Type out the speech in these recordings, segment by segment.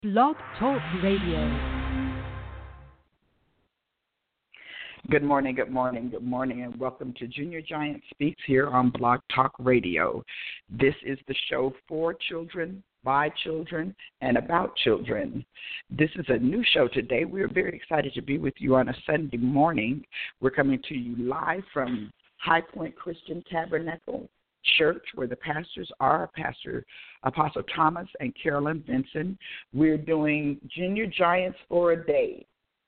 Blog Talk Radio. Good morning, and welcome to Junior Giant Speaks here on Blog Talk Radio. This is the show for children, by children, and about children. This is a new show today. We are very excited to be with you on a Sunday morning. We're coming to you live from High Point Christian Tabernacle Church, where the pastors are Pastor Apostle Thomas and Carolyn Vinson. We're doing Junior Giants for a Day.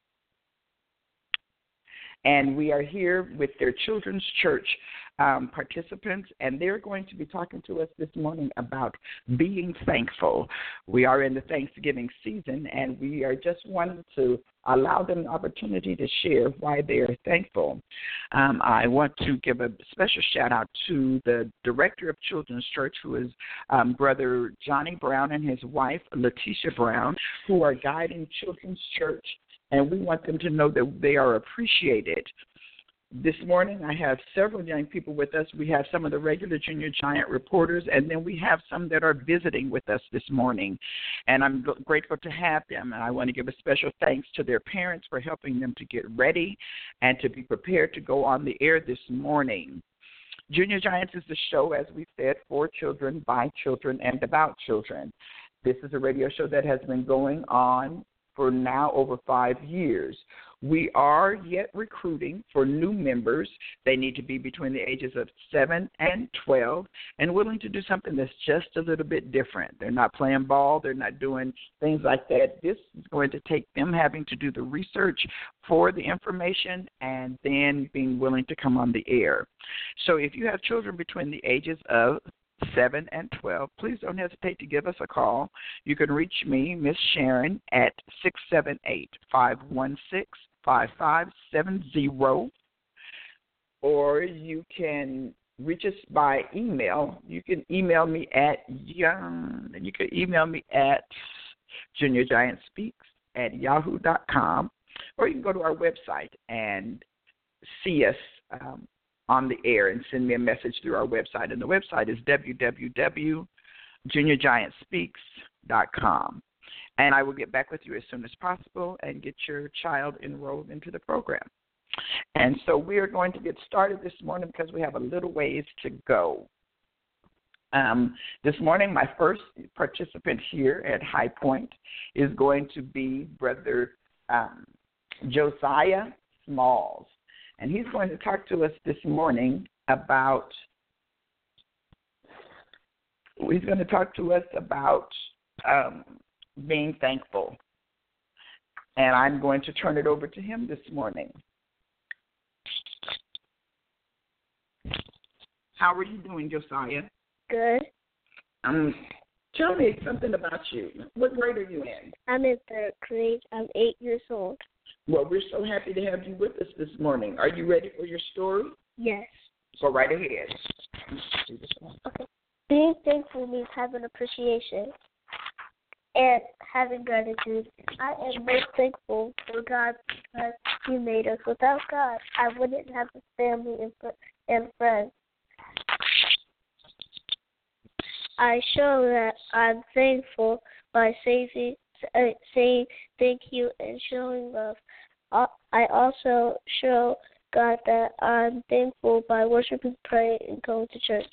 And we are here with their children's church participants, and they're going to be talking to us this morning about being thankful. We are in the Thanksgiving season, and we are just wanting to allow them the opportunity to share why they are thankful. I want to give a special shout-out to the director of Children's Church, who is Brother Johnny Brown and his wife, Letitia Brown, who are guiding Children's Church, and we want them to know that they are appreciated. This morning, I have several young people with us. We have some of the regular Junior Giant reporters, and then we have some that are visiting with us this morning. And I'm grateful to have them. And I want to give a special thanks to their parents for helping them to get ready and to be prepared to go on the air this morning. Junior Giants is the show, as we said, for children, by children, and about children. This is a radio show that has been going on for now over 5 years. We are yet recruiting for new members. They need to be between the ages of 7 and 12 and willing to do something that's just a little bit different. They're not playing ball. They're not doing things like that. This is going to take them having to do the research for the information and then being willing to come on the air. So if you have children between the ages of 7 and 12, please don't hesitate to give us a call. You can reach me, Miss Sharon, at 678-516-5570, or you can reach us by email. You can email me at juniorgiantspeaks@yahoo.com, or you can go to our website and see us on the air and send me a message through our website. And the website is www.juniorgiantspeaks.com. And I will get back with you as soon as possible and get your child enrolled into the program. And so we are going to get started this morning because we have a little ways to go. This morning, my first participant here at High Point is going to be Brother Josiah Smalls. And he's going to talk to us this morning about being thankful. And I'm going to turn it over to him this morning. How are you doing, Josiah? Good. Tell me something about you. What grade are you in? I'm in third grade. I'm 8 years old. Well, we're so happy to have you with us this morning. Are you ready for your story? Yes. Go right ahead. Okay. Being thankful means having appreciation and having gratitude. I am most thankful for God because He made us. Without God, I wouldn't have a family and friends. I show that I'm thankful by saying thank you and showing love. I also show God that I'm thankful by worshiping, praying, and going to church.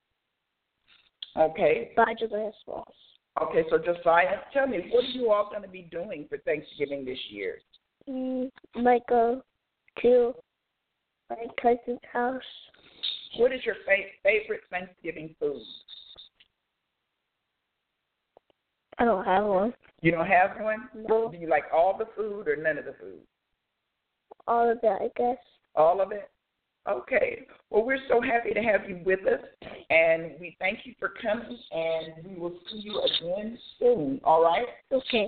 Okay. By Josiah Smalls. Okay, so Josiah, tell me, what are you all going to be doing for Thanksgiving this year? Might go to my cousin's house. What is your favorite Thanksgiving food? I don't have one. You don't have one? No. Do you like all the food or none of the food? All of it, I guess. All of it? Okay. Well, we're so happy to have you with us, and we thank you for coming, and we will see you again soon, all right? Okay.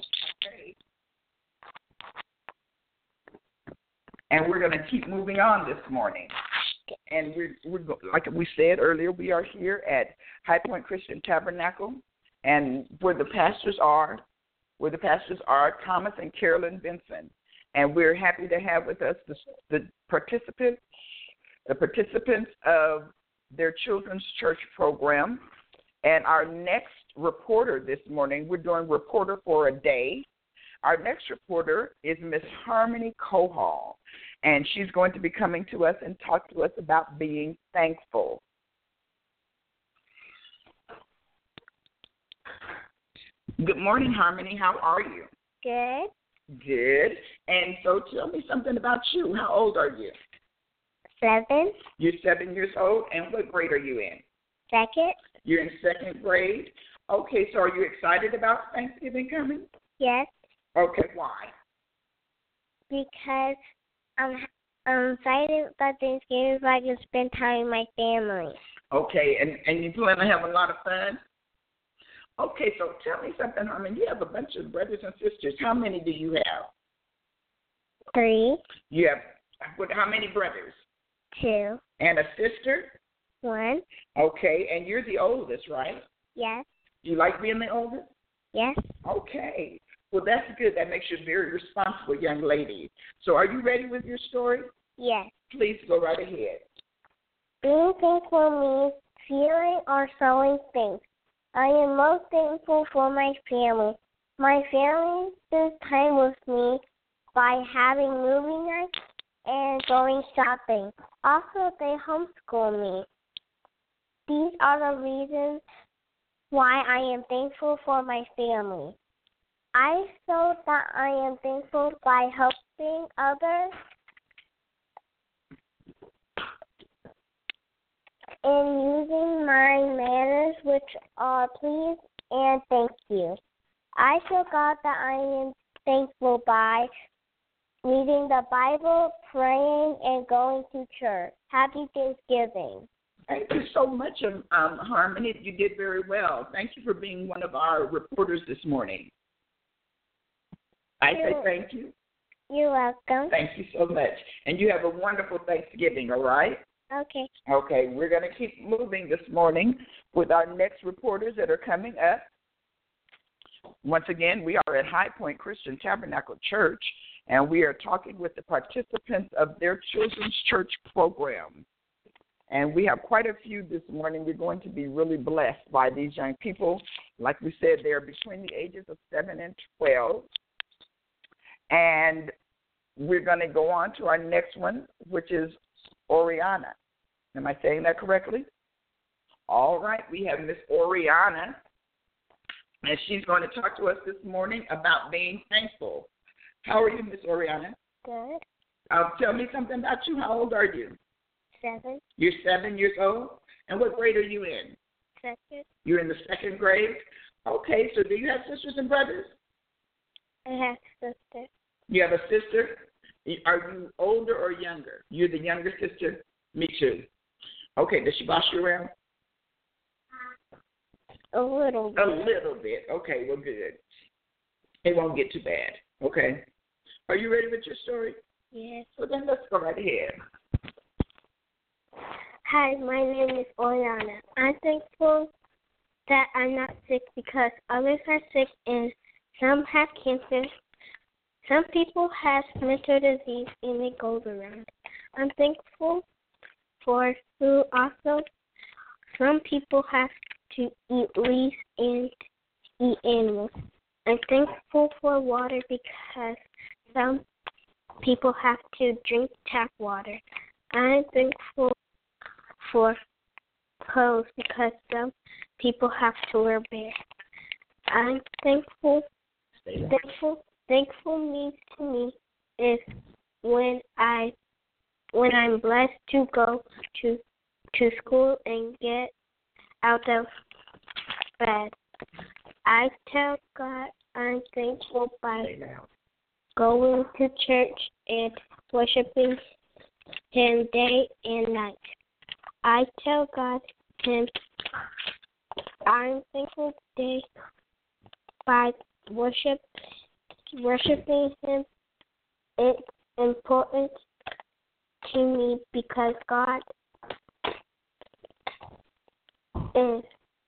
And we're going to keep moving on this morning. And we're like we said earlier, we are here at High Point Christian Tabernacle, and where the pastors are Thomas and Carolyn Vinson. And we're happy to have with us the participants of their children's church program. And our next reporter this morning. We're doing Reporter for a Day. Our next reporter is Miss Harmony Kohal, and she's going to be coming to us and talk to us about being thankful. Good morning, Harmony. How are you? Good. Good. And so tell me something about you. How old are you? 7. You're 7 years old, and what grade are you in? 2nd. You're in 2nd grade. Okay, so are you excited about Thanksgiving coming? Yes. Okay, why? Because I'm excited about Thanksgiving so I can spend time with my family. Okay, and you plan to have a lot of fun? Okay, so tell me something, Harmony. You have a bunch of brothers and sisters. How many do you have? 3. You have, how many brothers? 2. And a sister? 1. Okay, and you're the oldest, right? Yes. Do you like being the oldest? Yes. Okay. Well, that's good. That makes you a very responsible young lady. So are you ready with your story? Yes. Please go right ahead. Being thankful means feeling or showing thanks. I am most thankful for my family. My family spends time with me by having movie nights and going shopping. Also, they homeschool me. These are the reasons why I am thankful for my family. I show that I am thankful by helping others and using my manners, which are please and thank you. I show God that I am thankful by reading the Bible, praying, and going to church. Happy Thanksgiving. Thank you so much, Harmony. You did very well. Thank you for being one of our reporters this morning. I say thank you. You're welcome. Thank you so much. And you have a wonderful Thanksgiving, all right? Okay. Okay, we're going to keep moving this morning with our next reporters that are coming up. Once again, we are at High Point Christian Tabernacle Church, and we are talking with the participants of their children's church program. And we have quite a few this morning. We're going to be really blessed by these young people. Like we said, they're between the ages of 7 and 12. And we're going to go on to our next one, which is Oriana. Am I saying that correctly? All right, we have Miss Oriana, and she's going to talk to us this morning about being thankful. How are you, Miss Oriana? Good. Tell me something about you. How old are you? 7. You're 7 years old? And what grade are you in? 2nd. You're in the 2nd grade? Okay, so do you have sisters and brothers? I have a sister. You have a sister? Are you older or younger? You're the younger sister? Me too. Okay, does she boss you around? A little bit. A little bit. Okay, well, good. It won't get too bad. Okay. Are you ready with your story? Yes. Well, then let's go right ahead. Hi, my name is Oriana. I'm thankful that I'm not sick because others are sick and some have cancer. Some people have mental disease and it goes around. I'm thankful for food also. Some people have to eat leaves and eat animals. I'm thankful for water because some people have to drink tap water. I'm thankful for clothes because some people have to wear bare. I'm thankful. Thankful means to me is when I'm blessed to go to school and get out of bed. I tell God I'm thankful by going to church and worshiping Him day and night. I tell God I'm thankful today by worshiping Him. It's important to me because God is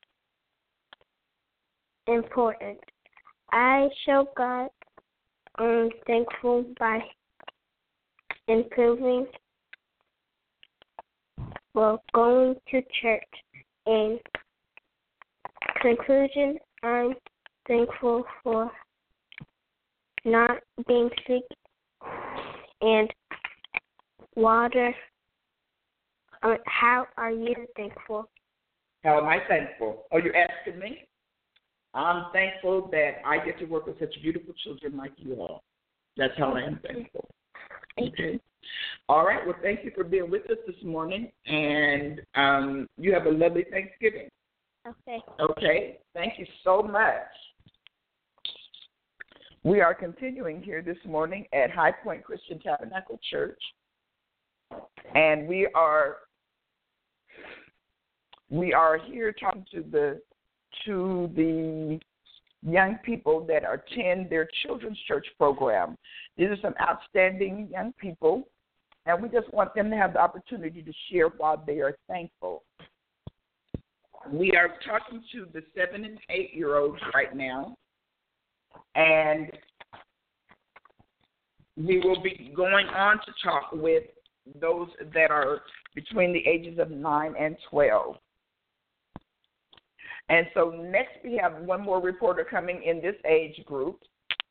important. I show God I'm thankful by improving, going to church and Conclusion, I'm thankful for not being sick and water. How are you thankful? How am I thankful? Oh, you're asking me? I'm thankful that I get to work with such beautiful children like you all. That's how I am thankful. Okay. All right. Well, thank you for being with us this morning, and you have a lovely Thanksgiving. Okay. Okay. Thank you so much. We are continuing here this morning at High Point Christian Tabernacle Church, and we are here talking to the young people that attend their children's church program. These are some outstanding young people, and we just want them to have the opportunity to share while they are thankful. We are talking to the 7 and 8-year-olds right now, and we will be going on to talk with those that are between the ages of 9 and 12. And so next we have one more reporter coming in this age group.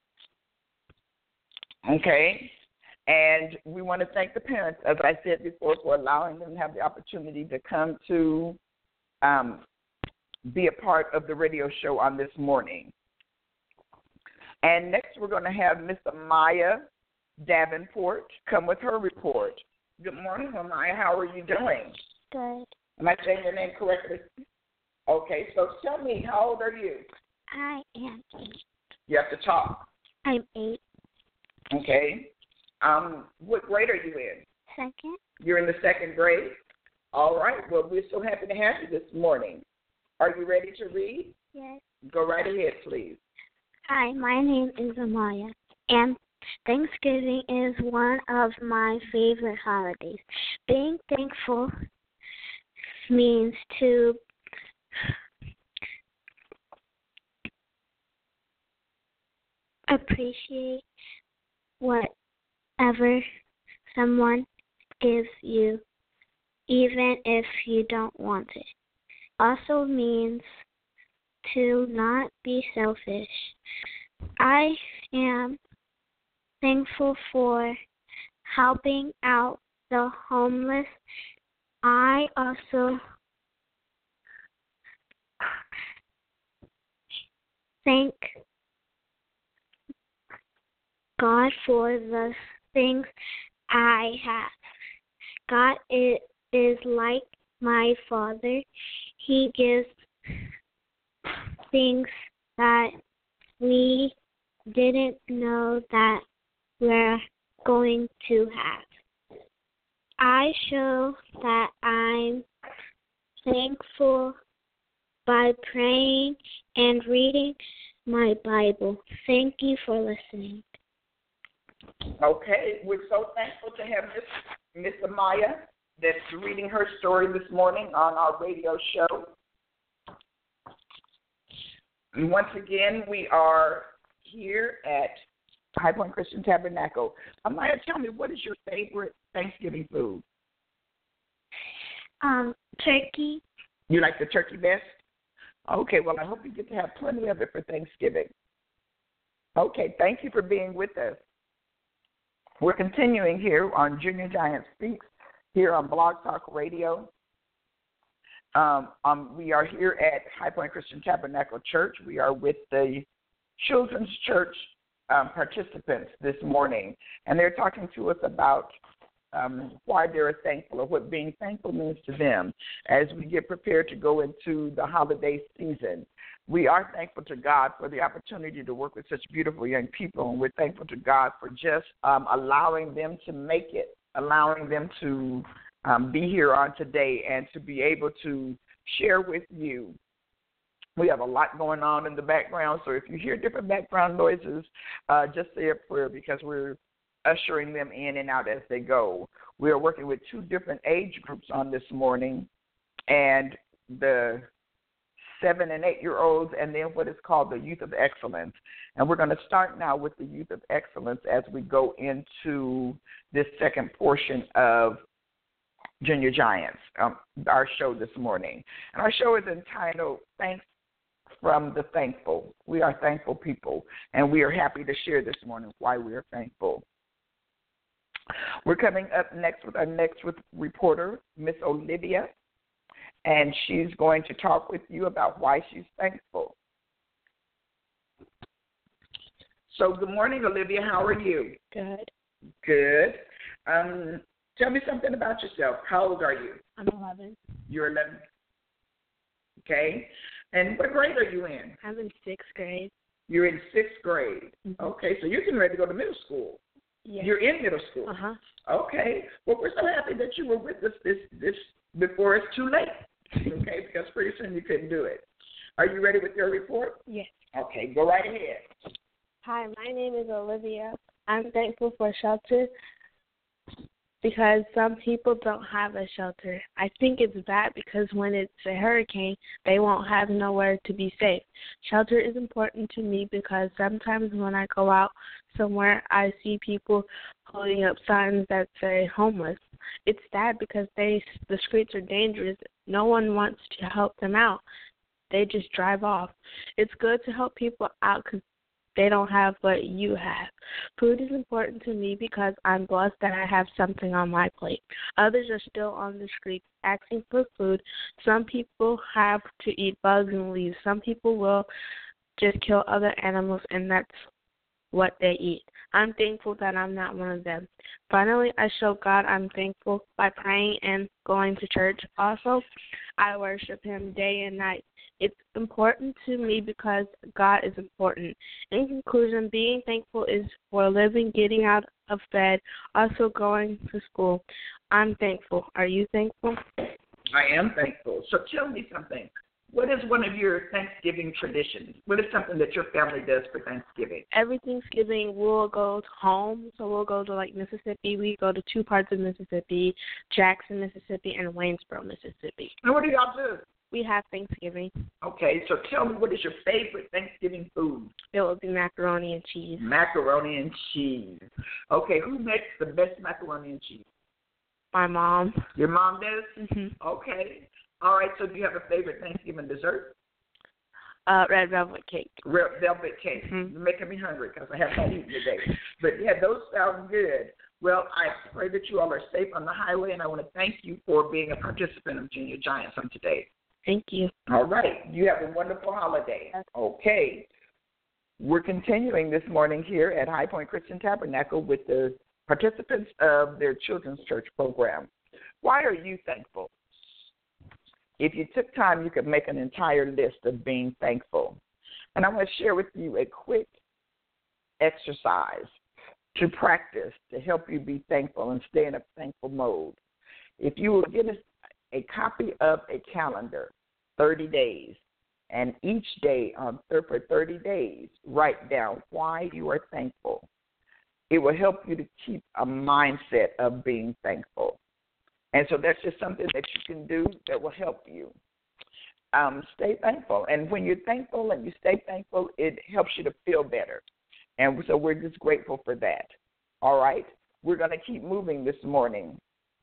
Okay. And we want to thank the parents, as I said before, for allowing them to have the opportunity to come to be a part of the radio show on this morning. And next we're going to have Miss Amaya Davenport come with her report. Good morning, Amaya. How are you doing? Good. Am I saying your name correctly? Okay, so tell me, how old are you? I am 8. You have to talk. I'm 8. Okay. What grade are you in? 2nd. You're in the 2nd grade? All right. Well, we're so happy to have you this morning. Are you ready to read? Yes. Go right ahead, please. Hi, my name is Amaya, and Thanksgiving is one of my favorite holidays. Being thankful means to appreciate whatever someone gives you, even if you don't want it. Also means to not be selfish. I am thankful for helping out the homeless. I also thank God for the things I have. God is like my Father. He gives things that we didn't know that we're going to have. I show that I'm thankful by praying and reading my Bible. Thank you for listening. Okay, we're so thankful to have Miss Amaya that's reading her story this morning on our radio show. And once again, we are here at High Point Christian Tabernacle. Amaya, tell me, what is your favorite Thanksgiving food? Turkey. You like the turkey best? Okay, well, I hope you get to have plenty of it for Thanksgiving. Okay, thank you for being with us. We're continuing here on Junior Giant Speaks here on Blog Talk Radio. We are here at High Point Christian Tabernacle Church. We are with the Children's Church participants this morning, and they're talking to us about why they're thankful, or what being thankful means to them as we get prepared to go into the holiday season. We are thankful to God for the opportunity to work with such beautiful young people, and we're thankful to God for just allowing them to make it, allowing them to be here on today and to be able to share with you. We have a lot going on in the background, so if you hear different background noises, just say a prayer, because we're ushering them in and out as they go. We are working with 2 different age groups on this morning, and the 7 and 8-year-olds, and then what is called the Youth of Excellence. And we're going to start now with the Youth of Excellence as we go into this second portion of Junior Giants, our show this morning. And our show is entitled from the thankful. We are thankful people, and we are happy to share this morning why we are thankful. We're coming up next with our next reporter, Miss Olivia, and she's going to talk with you about why she's thankful. So good morning, Olivia. How are you? Good. Good. Tell me something about yourself. How old are you? I'm 11. You're 11. Okay. And what grade are you in? I'm in 6th grade. You're in 6th grade. Mm-hmm. Okay, so you're getting ready to go to middle school. Yes. You're in middle school. Uh-huh. Okay. Well, we're so happy that you were with us this before it's too late. Okay, because pretty soon you couldn't do it. Are you ready with your report? Yes. Okay, go right ahead. Hi, my name is Olivia. I'm thankful for shelter because some people don't have a shelter. I think it's bad because when it's a hurricane, they won't have nowhere to be safe. Shelter is important to me because sometimes when I go out somewhere, I see people holding up signs that say homeless. It's sad because the streets are dangerous. No one wants to help them out. They just drive off. It's good to help people out because they don't have what you have. Food is important to me because I'm blessed that I have something on my plate. Others are still on the streets asking for food. Some people have to eat bugs and leaves. Some people will just kill other animals, and that's what they eat. I'm thankful that I'm not one of them. Finally, I show God I'm thankful by praying and going to church. Also, I worship Him day and night. It's important to me because God is important. In conclusion, being thankful is for living, getting out of bed, also going to school. I'm thankful. Are you thankful? I am thankful. So tell me something. What is one of your Thanksgiving traditions? What is something that your family does for Thanksgiving? Every Thanksgiving, we'll go home. So we'll go to, Mississippi. We go to 2 parts of Mississippi, Jackson, Mississippi, and Waynesboro, Mississippi. And what do y'all do? We have Thanksgiving. Okay, so tell me, what is your favorite Thanksgiving food? It will be macaroni and cheese. Macaroni and cheese. Okay, who makes the best macaroni and cheese? My mom. Your mom does? Mm-hmm. Okay. All right, so do you have a favorite Thanksgiving dessert? Red velvet cake. Red velvet cake. Mm-hmm. You're making me hungry because I have not eaten today. But, yeah, those sound good. Well, I pray that you all are safe on the highway, and I want to thank you for being a participant of Junior Giants on today. Thank you. All right. You have a wonderful holiday. Okay. We're continuing this morning here at High Point Christian Tabernacle with the participants of their children's church program. Why are you thankful? If you took time, you could make an entire list of being thankful. And I want to share with you a quick exercise to practice to help you be thankful and stay in a thankful mode. If you will get a copy of a calendar, 30 days, and each day for 30 days, write down why you are thankful. It will help you to keep a mindset of being thankful. And so that's just something that you can do that will help you. Stay thankful. And when you're thankful and you stay thankful, it helps you to feel better. And so we're just grateful for that. All right? We're going to keep moving this morning.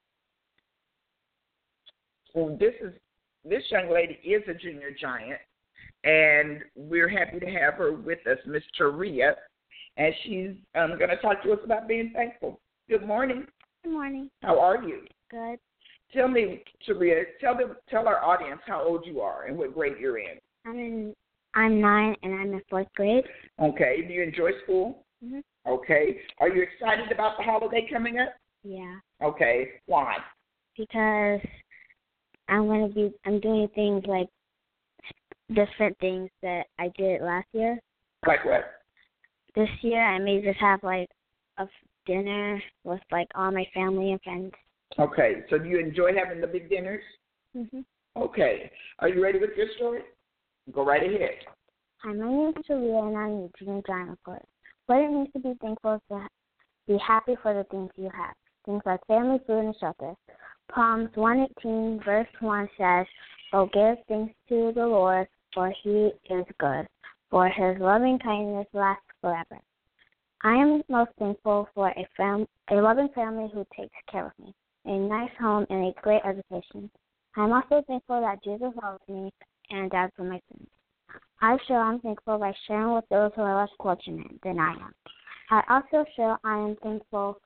So this young lady is a junior giant, and we're happy to have her with us, Miss Taria, and she's going to talk to us about being thankful. Good morning. Good morning. How are you? Good. Tell me, Taria, tell our audience how old you are and what grade you're in. I'm 9 and I'm in 4th grade. Okay. Do you enjoy school? Mhm. Okay. Are you excited about the holiday coming up? Yeah. Okay. Why? Because I'm doing things like different things that I did last year. Like what? This year I may just have a dinner with all my family and friends. Okay. So do you enjoy having the big dinners? Mhm. Okay. Are you ready with your story? Go right ahead. Hi, my name is Julia and I'm a junior giant, of course. What it means to be thankful is to be happy for the things you have. Things like family, food, and shelter. Psalms 118 verse 1 says, "Oh, give thanks to the Lord, for He is good, for His loving kindness lasts forever." I am most thankful for a loving family who takes care of me, a nice home, and a great education. I am also thankful that Jesus loves me and died for my sins. I show I'm thankful by sharing with those who are less fortunate than I am. I also show I am thankful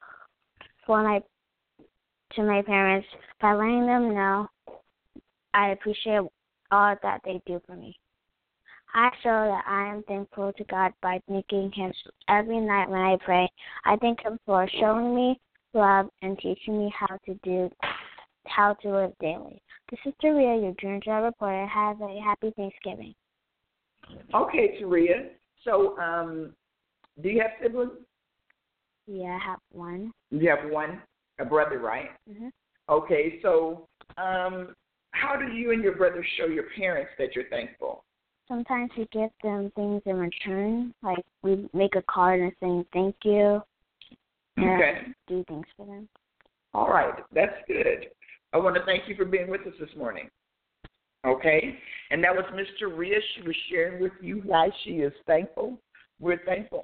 to my parents by letting them know I appreciate all that they do for me. I show that I am thankful to God by thanking Him every night when I pray. I thank Him for showing me love and teaching me how to live daily. This is Taria, your Dream Job reporter. Have a happy Thanksgiving. Okay, Taria. So, do you have siblings? Yeah, I have one. You have one, a brother, right? Mhm. Okay, so how do you and your brother show your parents that you're thankful? Sometimes we give them things in return, like we make a card and saying thank you, and do things for them. All right, that's good. I want to thank you for being with us this morning. Okay, and that was Miss Taria. She was sharing with you why she is thankful. We're thankful.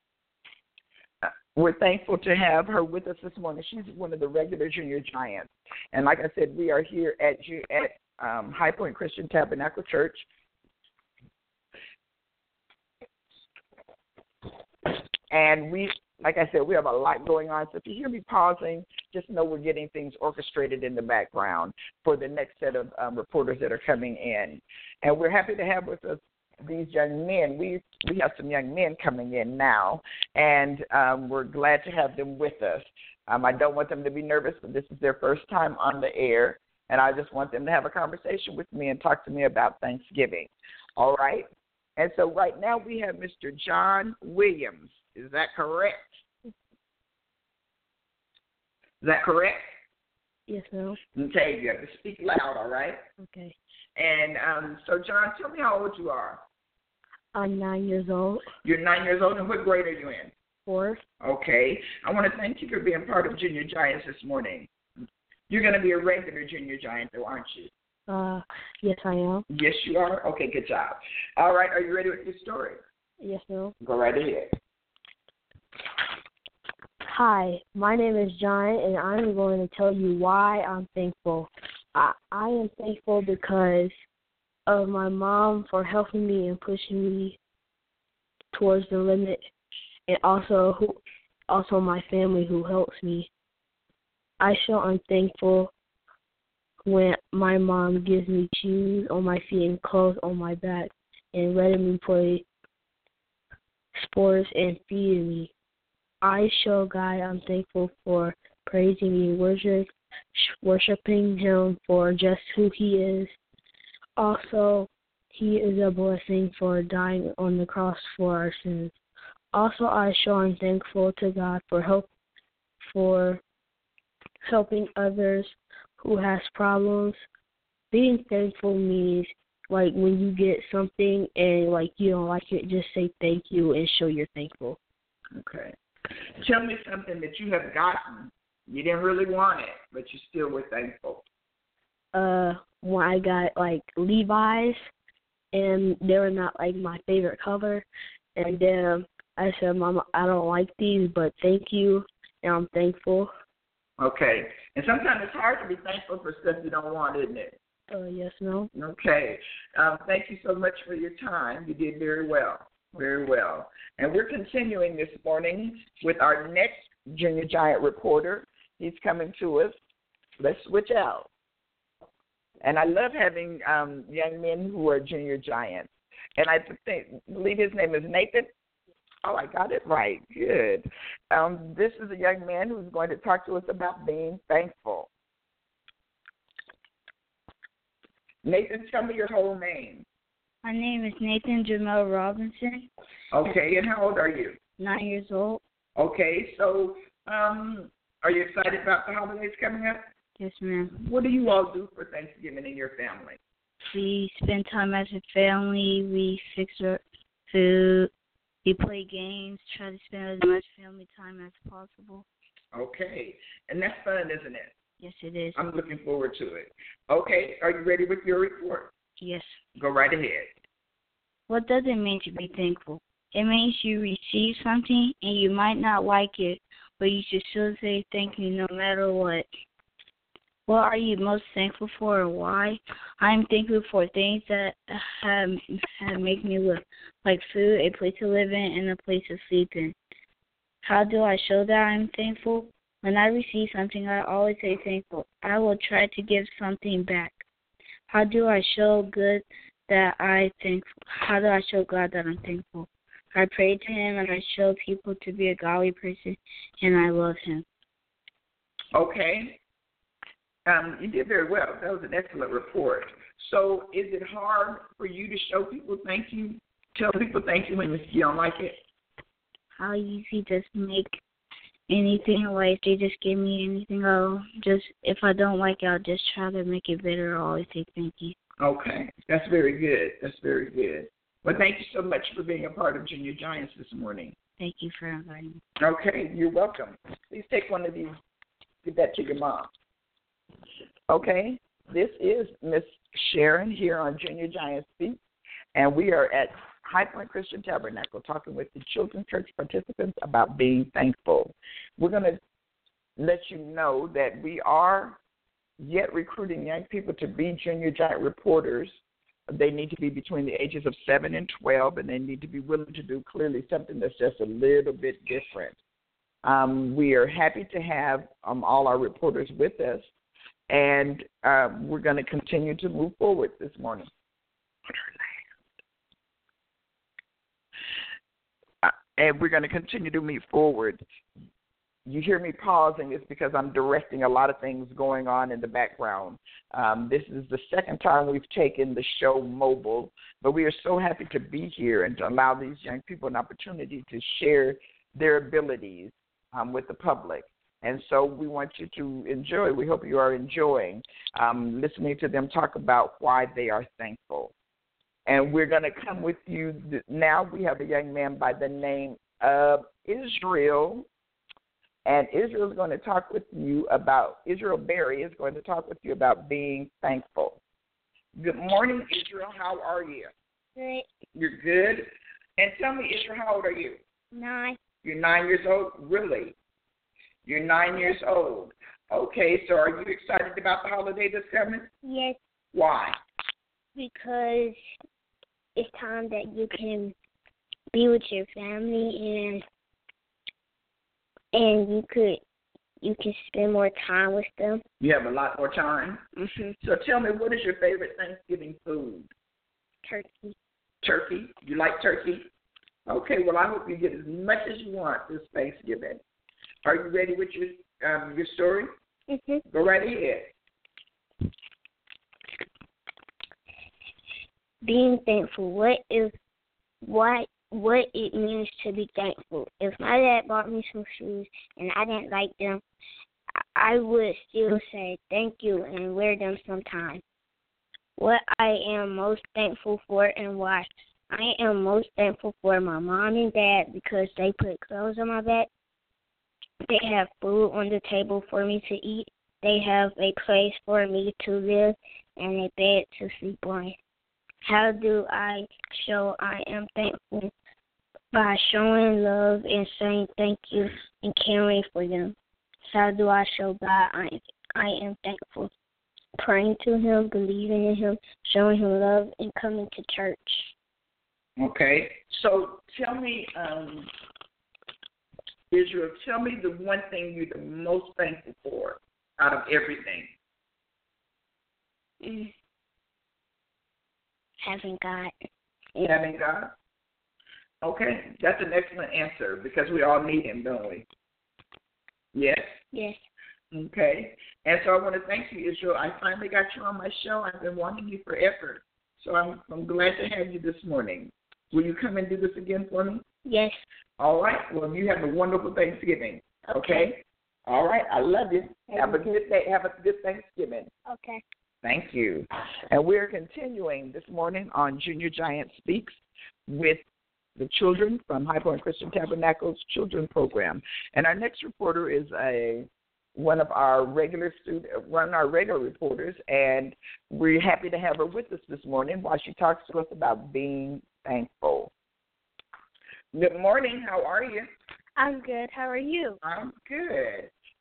We're thankful to have her with us this morning. She's one of the regular Junior Giants. And like I said, we are here at High Point Christian Tabernacle Church. And like I said, we have a lot going on. So if you hear me pausing, just know we're getting things orchestrated in the background for the next set of reporters that are coming in. And we're happy to have with us these young men. We have some young men coming in now, and we're glad to have them with us. I don't want them to be nervous, but this is their first time on the air, and I just want them to have a conversation with me and talk to me about Thanksgiving. All right? And so right now we have Mr. John Williams. Is that correct? Is that correct? Yes, ma'am. Okay, you have to speak loud, all right? Okay. And so, John, tell me how old you are. I'm 9 years old. You're 9 years old, and what grade are you in? 4th. Okay. I want to thank you for being part of Junior Giants this morning. You're going to be a regular Junior Giant, though, aren't you? Yes, I am. Yes, you are? Okay, good job. All right, are you ready with your story? Yes, ma'am. Go right ahead. Hi, my name is John, and I'm going to tell you why I'm thankful. I am thankful because of my mom for helping me and pushing me towards the limit, and also my family who helps me. I show I'm thankful when my mom gives me shoes on my feet and clothes on my back and letting me play sports and feeding me. I show God I'm thankful for praising me, worshiping Him for just who He is. Also, He is a blessing for dying on the cross for our sins. Also, I show I'm thankful to God for helping others who has problems. Being thankful means like when you get something and like you don't like it, just say thank you and show you're thankful. Okay. Tell me something that you have gotten. You didn't really want it, but you still were thankful. When I got like Levi's, and they were not like my favorite color, and then I said, Mama, I don't like these, but thank you, and I'm thankful. Okay. And sometimes it's hard to be thankful for stuff you don't want, isn't it? Yes, no. Okay. Thank you so much for your time. You did very well. Very well. And we're continuing this morning with our next Junior Giant reporter. He's coming to us. Let's switch out. And I love having young men who are Junior Giants. And I believe his name is Nathan. Oh, I got it right. Good. This is a young man who's going to talk to us about being thankful. Nathan, tell me your whole name. My name is Nathan Jamel Robinson. Okay, and how old are you? 9 years old. Okay, so are you excited about the holidays coming up? Yes, ma'am. What do you all do for Thanksgiving in your family? We spend time as a family. We fix our food. We play games, try to spend as much family time as possible. Okay, and that's fun, isn't it? Yes, it is. I'm looking forward to it. Okay, are you ready with your report? Yes. Go right ahead. What does it mean to be thankful? It means you receive something and you might not like it, but you should still say thank you no matter what. What are you most thankful for and why? I'm thankful for things that have make me live, like food, a place to live in, and a place to sleep in. How do I show that I'm thankful? When I receive something, I always say thankful. I will try to give something back. How do I show God that I'm thankful? I pray to Him and I show people to be a godly person, and I love Him. Okay. You did very well. That was an excellent report. So is it hard for you to show people thank you, tell people thank you when you don't like it? How easy just make anything, like they just give me anything. If I don't like it, I'll just try to make it better. I'll always say thank you. Okay. That's very good. That's very good. Well, thank you so much for being a part of Junior Giants this morning. Thank you for inviting me. Okay. You're welcome. Please take one of these. Give that to your mom. Okay, this is Miss Sharon here on Junior Giant Speak, and we are at High Point Christian Tabernacle talking with the children's church participants about being thankful. We're going to let you know that we are yet recruiting young people to be Junior Giant reporters. They need to be between the ages of 7 and 12, and they need to be willing to do clearly something that's just a little bit different. We are happy to have all our reporters with us. And we're going to continue to move forward this morning. And we're going to continue to move forward. You hear me pausing, it's because I'm directing a lot of things going on in the background. This is the second time we've taken the show mobile, but we are so happy to be here and to allow these young people an opportunity to share their abilities with the public. And so we want you to enjoy. We hope you are enjoying listening to them talk about why they are thankful. And we're going to come with you now. We have a young man by the name of Israel. And Israel is going to talk with you about, Israel Berry is going to talk with you about being thankful. Good morning, Israel. How are you? Good. You're good? And tell me, Israel, how old are you? 9. You're 9 years old? Really? You're 9 years old. Okay, so are you excited about the holiday that's coming? Yes. Why? Because it's time that you can be with your family and you can spend more time with them. You have a lot more time? Mm-hmm. So tell me, what is your favorite Thanksgiving food? Turkey. Turkey? You like turkey? Okay, well, I hope you get as much as you want this Thanksgiving. Are you ready with your story? Mm-hmm. Go right ahead. Being thankful. What it means to be thankful. If my dad bought me some shoes and I didn't like them, I would still say thank you and wear them sometime. What I am most thankful for and why. I am most thankful for my mom and dad because they put clothes on my back. They have food on the table for me to eat. They have a place for me to live and a bed to sleep on. How do I show I am thankful? By showing love and saying thank you and caring for them. How do I show God I am thankful? Praying to Him, believing in Him, showing Him love, and coming to church. Okay, so tell me, Israel, tell me the one thing you're the most thankful for out of everything. Having God. Having God? Okay, that's an excellent answer because we all need Him, don't we? Yes? Yes. Okay, and so I want to thank you, Israel. I finally got you on my show. I've been wanting you forever, so I'm glad to have you this morning. Will you come and do this again for me? Yes. All right. Well, you have a wonderful Thanksgiving. Okay? All right. I love you. Have a good day. Have a good Thanksgiving. Okay. Thank you. And we're continuing this morning on Junior Giant Speaks with the children from High Point Christian Tabernacle's children program. And our next reporter is one of our regular reporters, and we're happy to have her with us this morning while she talks to us about being thankful. Good morning. How are you? I'm good. How are you? I'm good.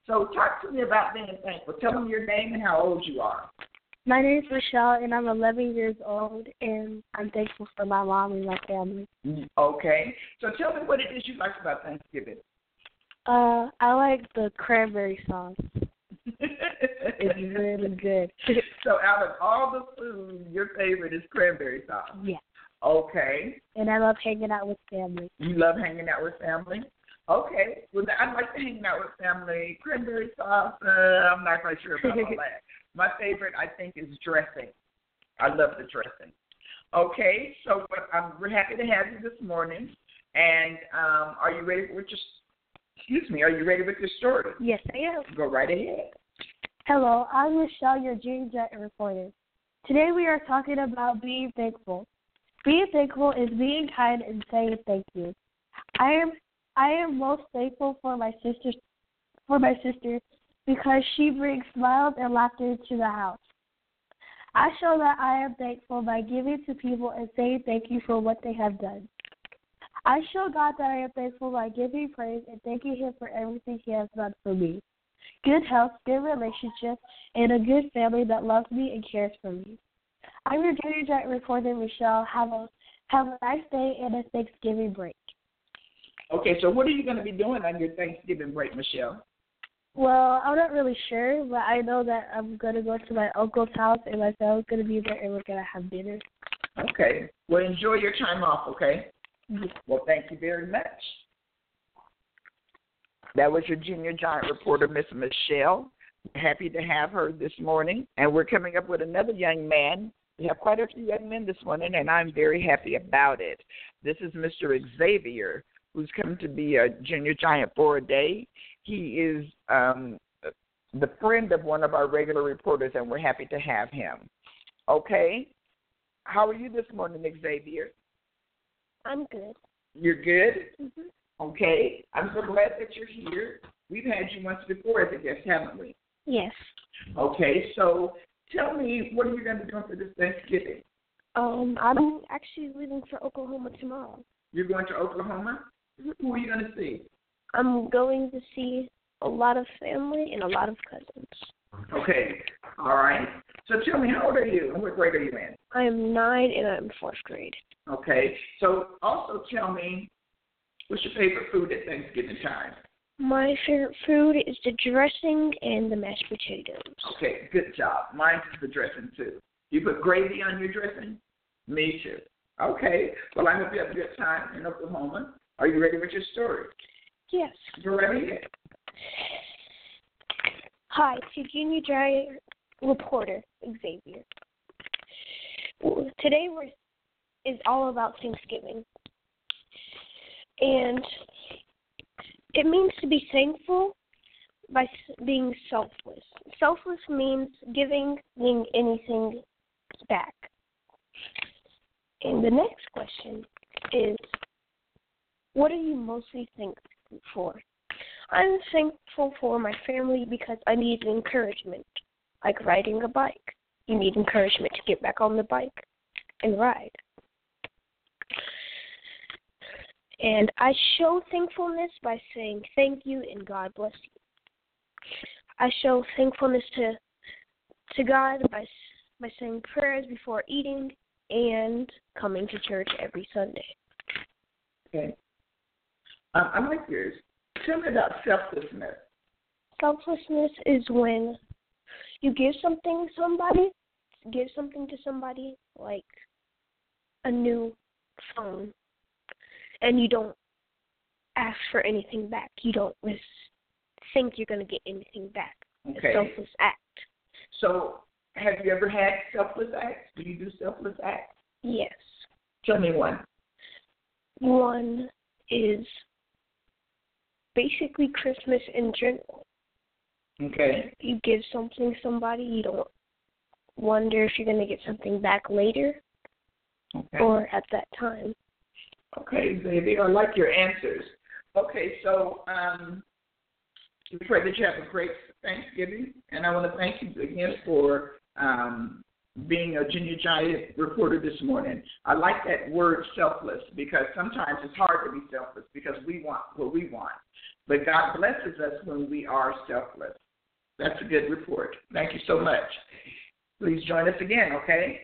So talk to me about being thankful. Tell them your name and how old you are. My name is Michelle, and I'm 11 years old, and I'm thankful for my mom and my family. Okay. So tell me what it is you like about Thanksgiving. I like the cranberry sauce. It's really good. So out of all the food, your favorite is cranberry sauce? Yeah. Okay. And I love hanging out with family. You love hanging out with family? Okay. Well, I like to hang out with family. Cranberry sauce, I'm not quite sure about all that. My favorite, I think, is dressing. I love the dressing. Okay. So we're happy to have you this morning. And are you ready with your story? Yes, I am. Go right ahead. Hello, I'm Michelle, your junior giant reporter. Today we are talking about being thankful. Being thankful is being kind and saying thank you. I am most thankful for my sister because she brings smiles and laughter to the house. I show that I am thankful by giving to people and saying thank you for what they have done. I show God that I am thankful by giving praise and thanking Him for everything He has done for me. Good health, good relationships, and a good family that loves me and cares for me. I'm your junior giant reporter, Michelle. Have a nice day and a Thanksgiving break. Okay, so what are you going to be doing on your Thanksgiving break, Michelle? Well, I'm not really sure, but I know that I'm going to go to my uncle's house, and my family's going to be there, and we're going to have dinner. Okay. Well, enjoy your time off, okay? Yeah. Well, thank you very much. That was your junior giant reporter, Miss Michelle. Happy to have her this morning. And we're coming up with another young man. We have quite a few young men this morning, and I'm very happy about it. This is Mr. Xavier, who's come to be a junior giant for a day. He is the friend of one of our regular reporters, and we're happy to have him. Okay? How are you this morning, Xavier? I'm good. You're good? Mm-hmm. Okay. I'm so glad that you're here. We've had you once before as a guest, haven't we? Yes. Okay. So tell me, what are you going to be doing for this Thanksgiving? I'm actually leaving for Oklahoma tomorrow. You're going to Oklahoma? Mm-hmm. Who are you going to see? I'm going to see a lot of family and a lot of cousins. Okay. All right. So tell me, how old are you and what grade are you in? I am 9 and I'm 4th grade. Okay. So also tell me, what's your favorite food at Thanksgiving time? My favorite food is the dressing and the mashed potatoes. Okay, good job. Mine is the dressing, too. You put gravy on your dressing? Me, too. Okay. Well, I hope you have a good time in Oklahoma. Are you ready with your story? Yes. Go right ahead. Hi, to Junior Giant reporter, Xavier. Today is all about Thanksgiving. And it means to be thankful by being selfless. Selfless means giving anything back. And the next question is, what are you mostly thankful for? I'm thankful for my family because I need encouragement, like riding a bike. You need encouragement to get back on the bike and ride. And I show thankfulness by saying thank you and God bless you. I show thankfulness to God by saying prayers before eating and coming to church every Sunday. Okay. I like yours. Tell me about selflessness. Selflessness is when you give something to somebody, like a new phone, and you don't ask for anything back. You don't think you're going to get anything back. Okay. A selfless act. So, have you ever had selfless acts? Do you do selfless acts? Yes. Tell me one. One is basically Christmas in general. Okay. You give something to somebody, you don't wonder if you're going to get something back later or at that time. Okay, Xavier, I like your answers. Okay, so we pray that you have a great Thanksgiving, and I want to thank you again for being a Junior Giant reporter this morning. I like that word selfless because sometimes it's hard to be selfless because we want what we want. But God blesses us when we are selfless. That's a good report. Thank you so much. Please join us again, okay?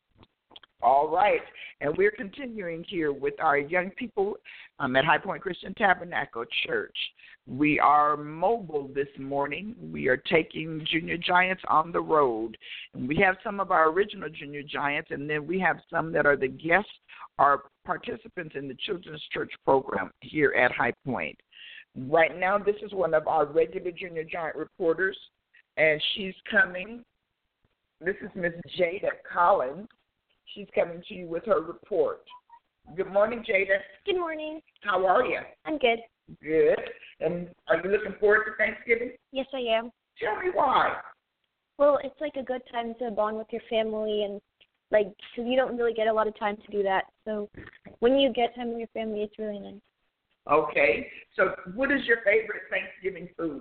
All right. And we're continuing here with our young people at High Point Christian Tabernacle Church. We are mobile this morning. We are taking Junior Giants on the road. And we have some of our original Junior Giants, and then we have some that are the guests or participants in the Children's Church program here at High Point. Right now, this is one of our regular Junior Giant reporters, and she's coming. This is Miss Jada Collins. She's coming to you with her report. Good morning, Jada. Good morning. How are you? I'm good. Good. And are you looking forward to Thanksgiving? Yes, I am. Tell me why. Well, it's like a good time to bond with your family and, like, because you don't really get a lot of time to do that. So when you get time with your family, it's really nice. Okay. So what is your favorite Thanksgiving food?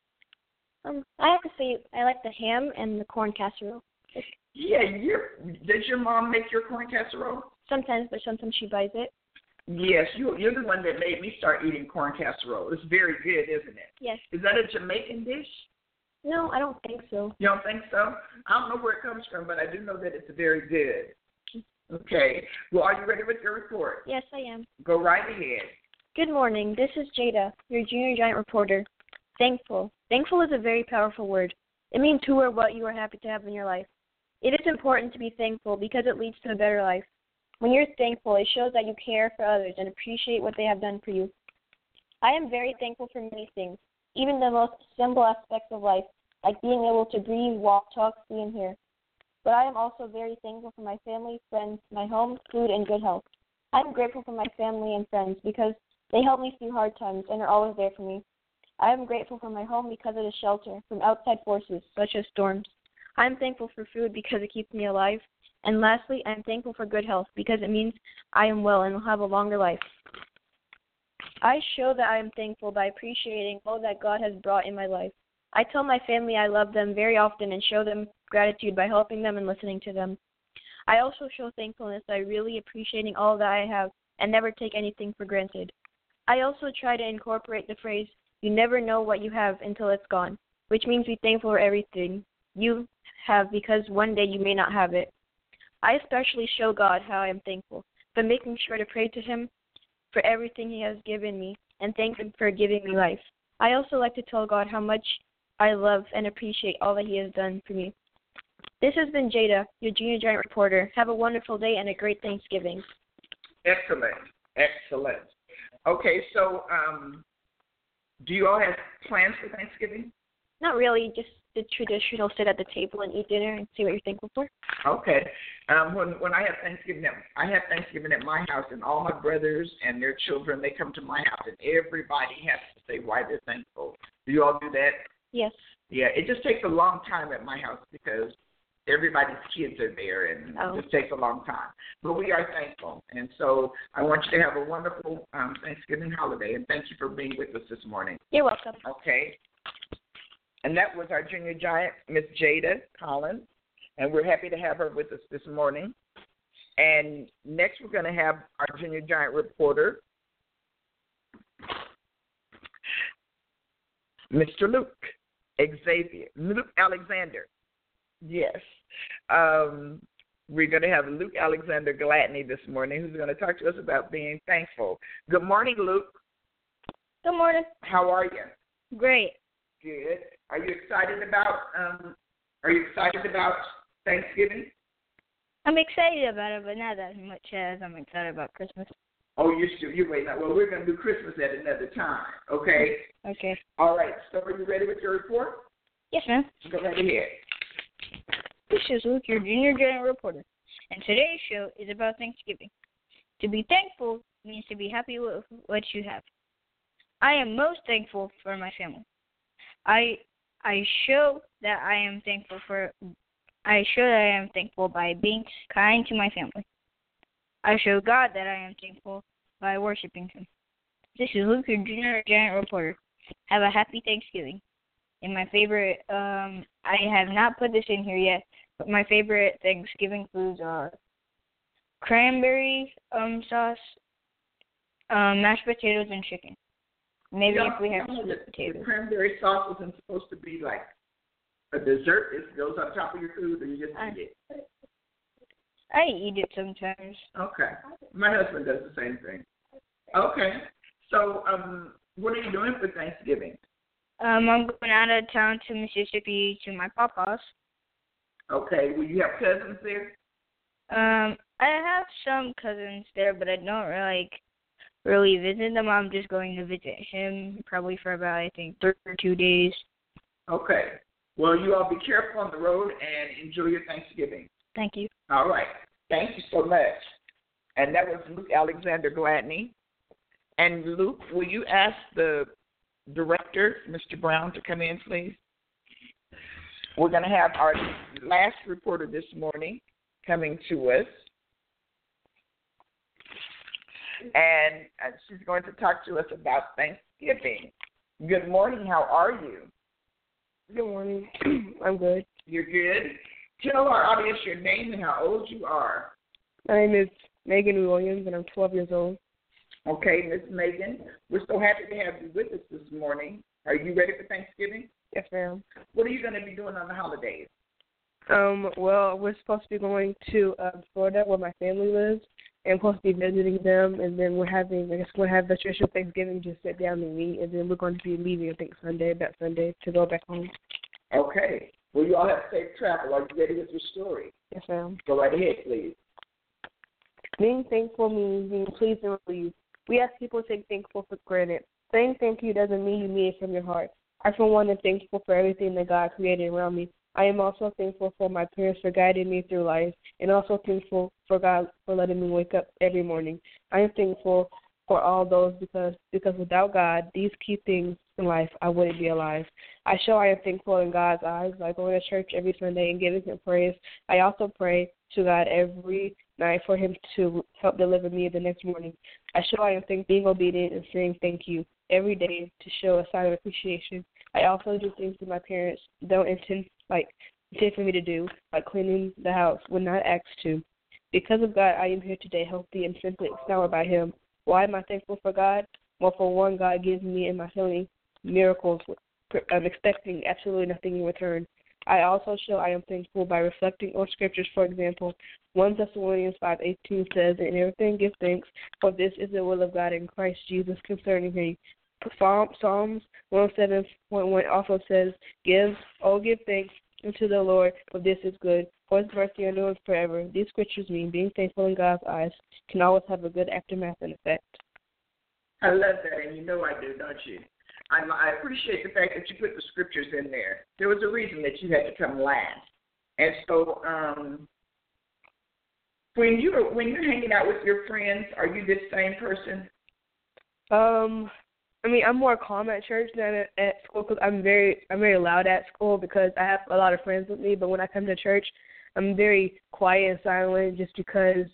I have to say I like the ham and the corn casserole. Yeah, does your mom make your corn casserole? Sometimes, but sometimes she buys it. Yes, you're the one that made me start eating corn casserole. It's very good, isn't it? Yes. Is that a Jamaican dish? No, I don't think so. You don't think so? I don't know where it comes from, but I do know that it's very good. Okay. Well, are you ready with your report? Yes, I am. Go right ahead. Good morning. This is Jada, your Junior Giant reporter. Thankful. Thankful is a very powerful word. It means who or what you are happy to have in your life. It is important to be thankful because it leads to a better life. When you're thankful, it shows that you care for others and appreciate what they have done for you. I am very thankful for many things, even the most simple aspects of life, like being able to breathe, walk, talk, see, and hear. But I am also very thankful for my family, friends, my home, food, and good health. I am grateful for my family and friends because they help me through hard times and are always there for me. I am grateful for my home because it is shelter from outside forces, such as storms. I am thankful for food because it keeps me alive. And lastly, I am thankful for good health because it means I am well and will have a longer life. I show that I am thankful by appreciating all that God has brought in my life. I tell my family I love them very often and show them gratitude by helping them and listening to them. I also show thankfulness by really appreciating all that I have and never take anything for granted. I also try to incorporate the phrase, you never know what you have until it's gone, which means be thankful for everything you have because one day you may not have it. I especially show God how I am thankful by making sure to pray to Him for everything He has given me and thank Him for giving me life. I also like to tell God how much I love and appreciate all that He has done for me. This has been Jada, your Junior Giant reporter. Have a wonderful day and a great Thanksgiving. Excellent. Excellent. Okay, so do you all have plans for Thanksgiving? Not really, just the traditional sit at the table and eat dinner and see what you're thankful for. Okay. When I have Thanksgiving at my house, and all my brothers and their children, they come to my house, and everybody has to say why they're thankful. Do you all do that? Yes. Yeah, it just takes a long time at my house because everybody's kids are there, and it just takes a long time. But we are thankful, and so I want you to have a wonderful Thanksgiving holiday, and thank you for being with us this morning. You're welcome. Okay. And that was our Junior Giant, Miss Jada Collins, and we're happy to have her with us this morning. And next we're going to have our Junior Giant reporter, Mr. Luke Alexander. Yes. We're going to have Luke Alexander Gladney this morning, who's going to talk to us about being thankful. Good morning, Luke. Good morning. How are you? Great. Good. Are you excited about Thanksgiving? I'm excited about it, but not as much as I'm excited about Christmas. Oh, you're waiting. Well, we're going to do Christmas at another time, okay? Okay. All right. So are you ready with your report? Yes, ma'am. Go right ahead. This is Luke, your Junior Giant reporter, and today's show is about Thanksgiving. To be thankful means to be happy with what you have. I am most thankful for my family. I show that I am thankful by being kind to my family. I show God that I am thankful by worshiping Him. This is Luke, your Junior Giant reporter. Have a happy Thanksgiving. And my favorite, I have not put this in here yet, my favorite Thanksgiving foods are cranberry sauce, mashed potatoes, and chicken. Maybe if we have sweet potatoes. The cranberry sauce isn't supposed to be like a dessert. It goes on top of your food, and you just eat it. I eat it sometimes. Okay. My husband does the same thing. Okay. So, what are you doing for Thanksgiving? I'm going out of town to Mississippi to my papa's. Okay. Will you have cousins there? I have some cousins there, but I don't really visit them. I'm just going to visit him probably for about, I think, 3 or 2 days. Okay. Well, you all be careful on the road and enjoy your Thanksgiving. Thank you. All right. Thank you so much. And that was Luke Alexander Gladney. And Luke, will you ask the director, Mr. Brown, to come in, please? We're going to have our last reporter this morning coming to us. And she's going to talk to us about Thanksgiving. Good morning. How are you? Good morning. I'm good. You're good? Tell our audience your name and how old you are. My name is Megan Williams, and I'm 12 years old. Okay, Miss Megan, we're so happy to have you with us this morning. Are you ready for Thanksgiving? Yes, ma'am. What are you going to be doing on the holidays? Well, we're supposed to be going to Florida, where my family lives, and supposed to be visiting them, and then we're going to have the traditional Thanksgiving, just sit down and eat, and then we're going to be leaving, I think, that Sunday, to go back home. Okay. Well, you all have safe travel. Are you ready with your story? Yes, ma'am. Go right ahead, please. Being thankful means being pleased and relieved. We ask people to take thankful for granted. Saying thank you doesn't mean you mean it from your heart. I, for one, am thankful for everything that God created around me. I am also thankful for my parents for guiding me through life, and also thankful for God for letting me wake up every morning. I am thankful for all those because without God, these key things in life, I wouldn't be alive. I am thankful in God's eyes by going to church every Sunday and giving Him praise. I also pray to God every night for Him to help deliver me the next morning. I am thankful being obedient and saying thank you every day to show a sign of appreciation. I also do things that my parents don't intend for me to do, like cleaning the house when not asked to. Because of God, I am here today, healthy and simply extolled by Him. Why am I thankful for God? Well, for one, God gives me and my family miracles. I'm expecting absolutely nothing in return. I also show I am thankful by reflecting on scriptures. For example, 1 Thessalonians 5:18 says, "In everything give thanks, for this is the will of God in Christ Jesus concerning me." Psalms 107.1 also says, "Give thanks unto the Lord, for this is good, for His mercy endures forever." These scriptures mean being thankful in God's eyes can always have a good aftermath and effect. I love that, and you know I do, don't you? I appreciate the fact that you put the scriptures in there. There was a reason that you had to come last. And so when you're hanging out with your friends, are you this same person? I'm more calm at church than at school because I'm very loud at school because I have a lot of friends with me. But when I come to church, I'm very quiet and silent just because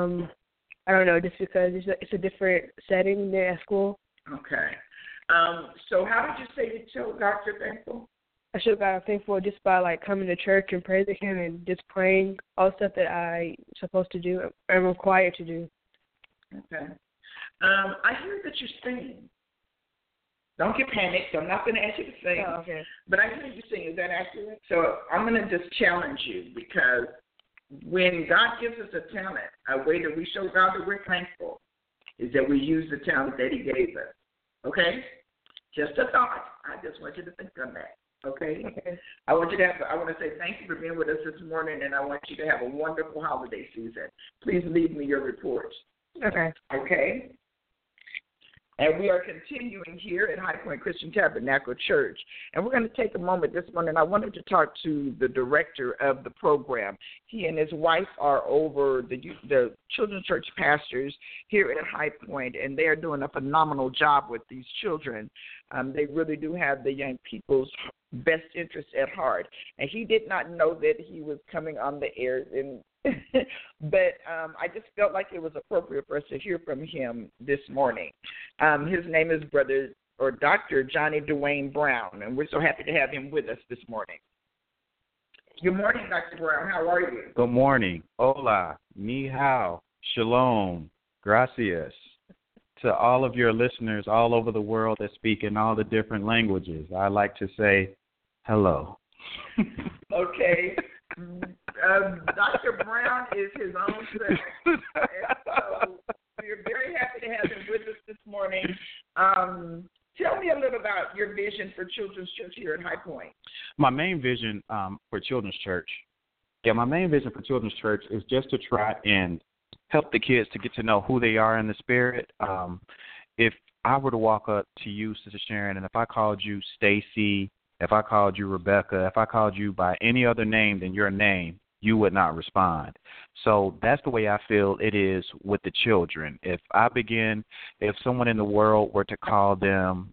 it's a different setting than at school. Okay. So how did you say you show God you're thankful? I show God I'm thankful just by coming to church and praising Him and just praying, all the stuff that I'm supposed to do and required to do. Okay. I hear that you sing. Don't get panicked. I'm not going to ask you to sing. Oh, okay. But I hear you sing. Is that accurate? So I'm going to just challenge you because when God gives us a talent, a way that we show God that we're thankful is that we use the talent that He gave us. Okay? Just a thought. I just want you to think on that. Okay? I want to say thank you for being with us this morning, and I want you to have a wonderful holiday season. Please leave me your reports. Okay. Okay? And we are continuing here at High Point Christian Tabernacle Church. And we're going to take a moment this morning. I wanted to talk to the director of the program. He and his wife are over the children's church pastors here at High Point, and they are doing a phenomenal job with these children. They really do have the young people's best interest at heart. And he did not know that he was coming on the air but I just felt like it was appropriate for us to hear from him this morning. His name is Dr. Johnny Dwayne Brown, and we're so happy to have him with us this morning. Good morning, Dr. Brown. How are you? Good morning. Hola, ni hao, shalom, gracias. To all of your listeners all over the world that speak in all the different languages, I like to say hello. Okay. Dr. Brown is his own self. And so we're very happy to have him with us this morning. Tell me a little about your vision for Children's Church here at High Point. My main vision for Children's Church, is just to try and help the kids to get to know who they are in the spirit. If I were to walk up to you, Sister Sharon, and if I called you Stacy, if I called you Rebecca, if I called you by any other name than your name, you would not respond. So that's the way I feel it is with the children. If someone in the world were to call them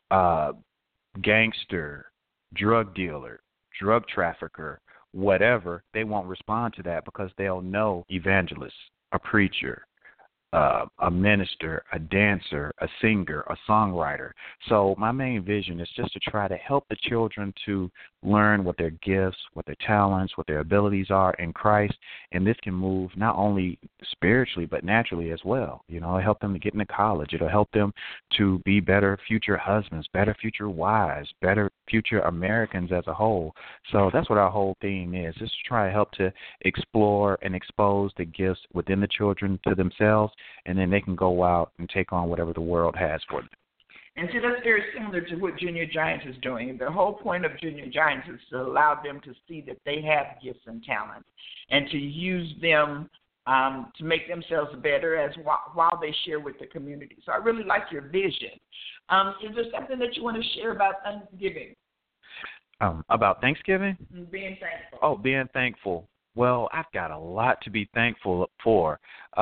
gangster, drug dealer, drug trafficker, whatever, they won't respond to that because they'll know evangelist, a preacher, a minister, a dancer, a singer, a songwriter. So my main vision is just to try to help the children to learn what their gifts, what their talents, what their abilities are in Christ, and this can move not only spiritually but naturally as well. It'll help them to get into college. It'll help them to be better future husbands, better future wives, better future Americans as a whole. So that's what our whole theme is, just to try to help to explore and expose the gifts within the children to themselves, and then they can go out and take on whatever the world has for them. And see, that's very similar to what Junior Giants is doing. The whole point of Junior Giants is to allow them to see that they have gifts and talents and to use them to make themselves better while they share with the community. So I really like your vision. Is there something that you want to share about Thanksgiving? About Thanksgiving? Being thankful. Oh, being thankful. Well, I've got a lot to be thankful for.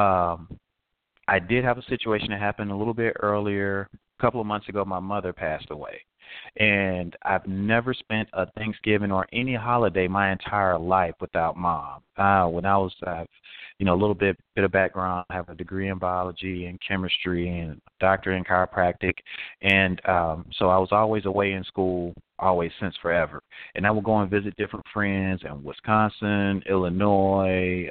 I did have a situation that happened a little bit earlier. A couple of months ago, my mother passed away. And I've never spent a Thanksgiving or any holiday my entire life without Mom. When I was, a little bit of background, I have a degree in biology and chemistry and a doctorate in chiropractic. And so I was always away in school, always since forever. And I would go and visit different friends in Wisconsin, Illinois,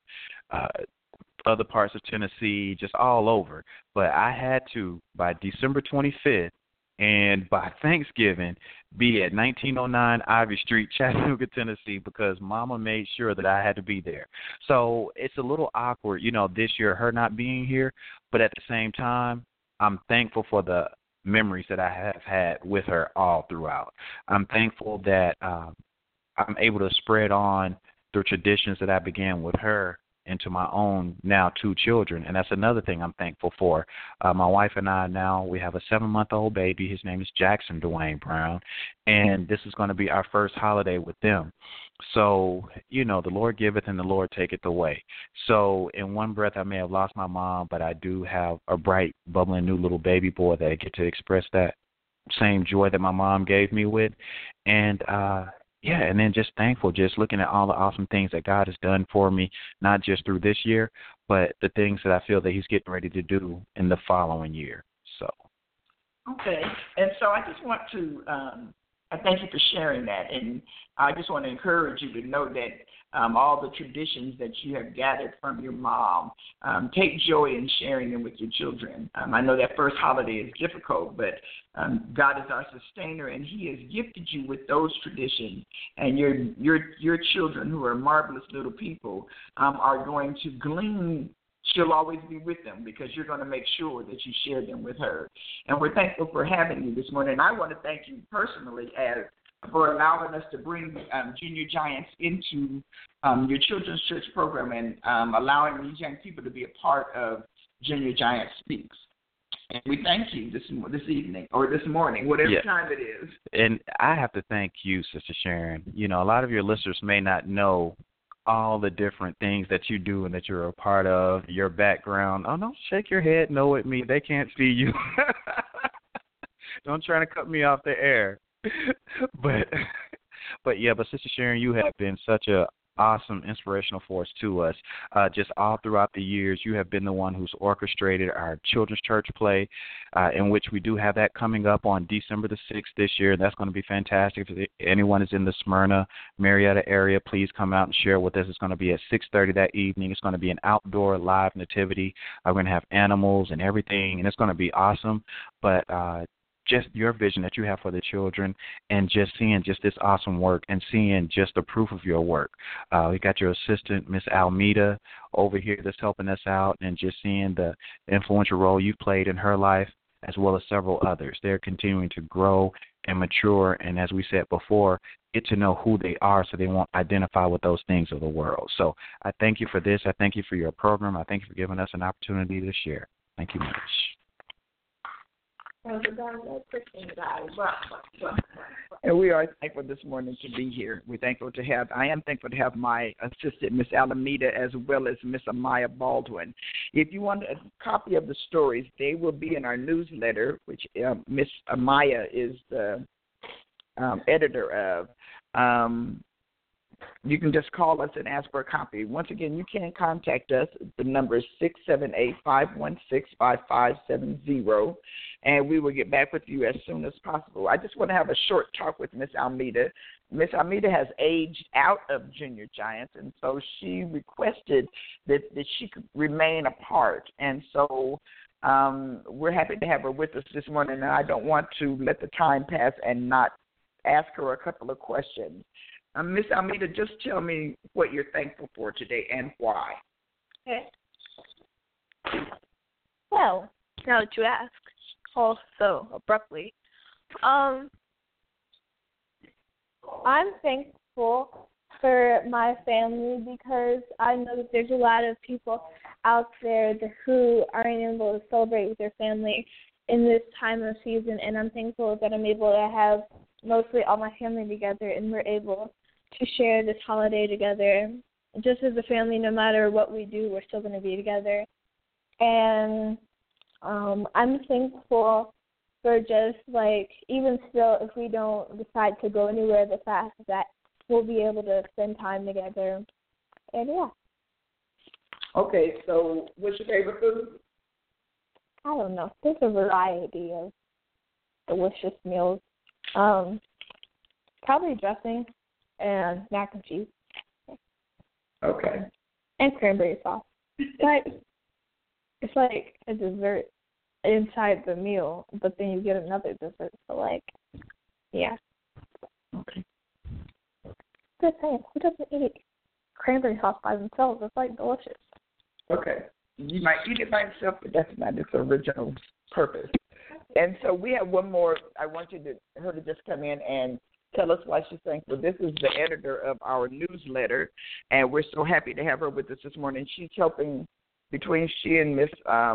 other parts of Tennessee, just all over. But I had to, by December 25th, and by Thanksgiving, be at 1909 Ivy Street, Chattanooga, Tennessee, because Mama made sure that I had to be there. So it's a little awkward, this year, her not being here. But at the same time, I'm thankful for the memories that I have had with her all throughout. I'm thankful that I'm able to spread on the traditions that I began with her into my own now 2 children, and that's another thing I'm thankful for. My wife and I now, we have a 7-month-old baby. His name is Jackson Dwayne Brown, and this is going to be our first holiday with them. So, the Lord giveth and the Lord taketh away. So in one breath, I may have lost my mom, but I do have a bright, bubbling new little baby boy that I get to express that same joy that my mom gave me with. And and then just thankful, just looking at all the awesome things that God has done for me, not just through this year, but the things that I feel that he's getting ready to do in the following year. So. Okay. And so I just want to I thank you for sharing that. And I just want to encourage you to know that all the traditions that you have gathered from your mom, take joy in sharing them with your children. I know that first holiday is difficult, but God is our sustainer, and he has gifted you with those traditions. And your children, who are marvelous little people, are going to glean. She'll always be with them because you're going to make sure that you share them with her. And we're thankful for having you this morning. And I want to thank you personally for allowing us to bring Junior Giants into your Children's Church program and allowing these young people to be a part of Junior Giants Speaks. And we thank you this evening or this morning, whatever time it is. And I have to thank you, Sister Sharon. A lot of your listeners may not know all the different things that you do and that you're a part of, your background. Oh, don't shake your head no at me. They can't see you. Don't try to cut me off the air. But Sister Sharon, you have been such a awesome inspirational force to us. Just all throughout the years, you have been the one who's orchestrated our children's church play, in which we do have that coming up on December the 6th this year. That's going to be fantastic. If anyone is in the Smyrna, Marietta area, please come out and share with us. It's going to be at 6:30 that evening. It's going to be an outdoor live nativity. We're going to have animals and everything, and it's going to be awesome. But just your vision that you have for the children and just seeing just this awesome work and seeing just the proof of your work. We got your assistant, Miss Almeida, over here that's helping us out, and just seeing the influential role you've played in her life as well as several others. They're continuing to grow and mature, and as we said before, get to know who they are so they won't identify with those things of the world. So I thank you for this. I thank you for your program. I thank you for giving us an opportunity to share. Thank you much. And we are thankful this morning to be here. I am thankful to have my assistant, Miss Alameda, as well as Miss Amaya Baldwin. If you want a copy of the stories, they will be in our newsletter, which Miss Amaya is the editor of. You can just call us and ask for a copy. Once again, you can contact us. The number is 678-516-5570, and we will get back with you as soon as possible. I just want to have a short talk with Miss Almeida. Miss Almeida has aged out of Junior Giants, and so she requested that she could remain a part. And so we're happy to have her with us this morning, and I don't want to let the time pass and not ask her a couple of questions. Miss Almeida, just tell me what you're thankful for today and why. Okay. Well, now that you ask, also abruptly, I'm thankful for my family because I know that there's a lot of people out there who aren't able to celebrate with their family in this time of season, and I'm thankful that I'm able to have mostly all my family together, and we're able to share this holiday together. Just as a family, no matter what we do, we're still going to be together. And I'm thankful for just, even still, if we don't decide to go anywhere the fast, that we'll be able to spend time together. And, yeah. Okay, so what's your favorite food? I don't know. There's a variety of delicious meals. Probably dressing and mac and cheese. Okay. And cranberry sauce. But it's like a dessert inside the meal, but then you get another dessert. So, yeah. Okay. Just saying, who doesn't eat cranberry sauce by themselves? It's, delicious. Okay. You might eat it by itself, but that's not its original purpose. And so we have one more. I want her to just come in and tell us why she's thankful. This is the editor of our newsletter, and we're so happy to have her with us this morning. She's helping between she and Miss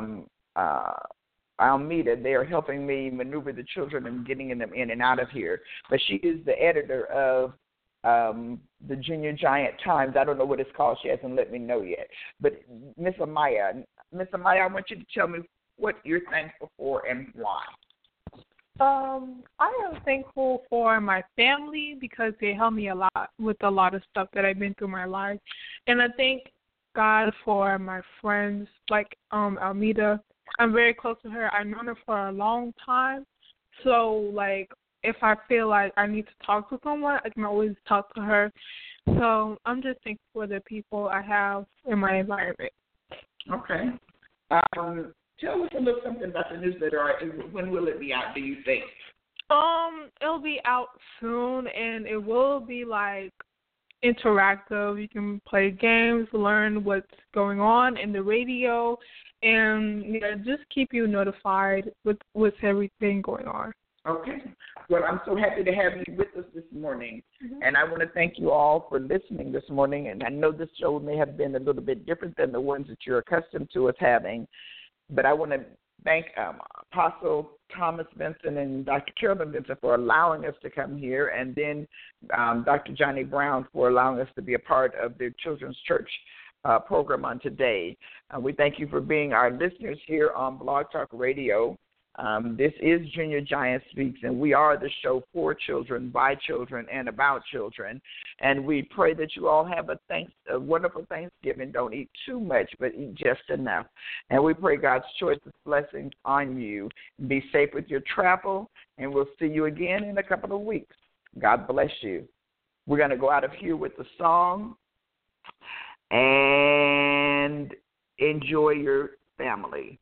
Almeida. They are helping me maneuver the children and getting them in and out of here. But she is the editor of the Junior Giant Times. I don't know what it's called. She hasn't let me know yet. But Miss Amaya, I want you to tell me what you're thankful for and why. I am thankful for my family because they help me a lot with a lot of stuff that I've been through my life. And I thank God for my friends like Almeida. I'm very close to her. I've known her for a long time. So, if I feel like I need to talk to someone, I can always talk to her. So I'm just thankful for the people I have in my environment. Okay. Tell us a little something about the newsletter. When will it be out, do you think? It'll be out soon, and it will be interactive. You can play games, learn what's going on in the radio, and just keep you notified with everything going on. Okay. Well, I'm so happy to have you with us this morning, and I want to thank you all for listening this morning. And I know this show may have been a little bit different than the ones that you're accustomed to us having, but I want to thank Apostle Thomas Benson and Dr. Carolyn Benson for allowing us to come here, and then Dr. Johnny Brown for allowing us to be a part of the Children's Church program on today. We thank you for being our listeners here on Blog Talk Radio. This is Junior Giant Speaks, and we are the show for children, by children, and about children. And we pray that you all have a wonderful Thanksgiving. Don't eat too much, but eat just enough. And we pray God's choicest blessings on you. Be safe with your travel, and we'll see you again in a couple of weeks. God bless you. We're going to go out of here with the song and enjoy your family.